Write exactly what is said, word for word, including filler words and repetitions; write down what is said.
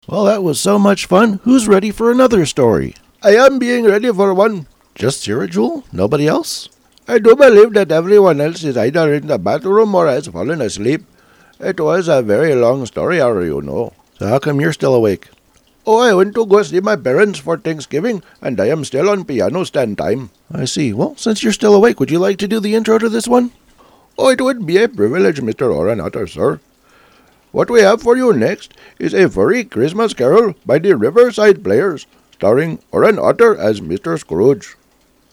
Well, that was so much fun. Who's ready for another story? I am being ready for one. Just Cyrajul? Nobody else? I do believe that everyone else is either in the bathroom or has fallen asleep. It was a very long story, you know. So how come you're still awake? Oh, I went to go see my parents for Thanksgiving, and I am still on piano stand time. I see. Well, since you're still awake, would you like to do the intro to this one? Oh, it would be a privilege, Mister Oran Otter, sir. What we have for you next is a furry Christmas carol by the Riverside Players, starring Oran Otter as Mister Scrooge.